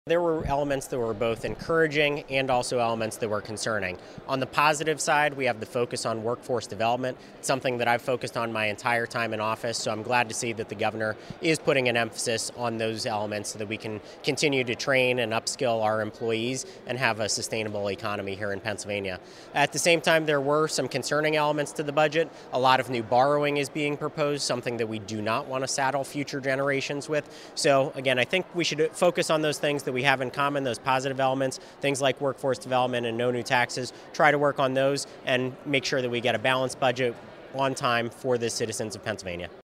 There were elements that were both encouraging and also elements that were concerning. On the positive side, we have the focus on workforce development, something that I've focused on my entire time in office, so I'm glad to see that the governor is putting an emphasis on those elements so that we can continue to train and upskill our employees and have a sustainable economy here in Pennsylvania. At the same time, there were some concerning elements to the budget. A lot of new borrowing is being proposed, something that we do not want to saddle future generations with. So again, I think we should focus on those things that we have in common, those positive elements, things like workforce development and no new taxes, try to work on those and make sure that we get a balanced budget on time for the citizens of Pennsylvania.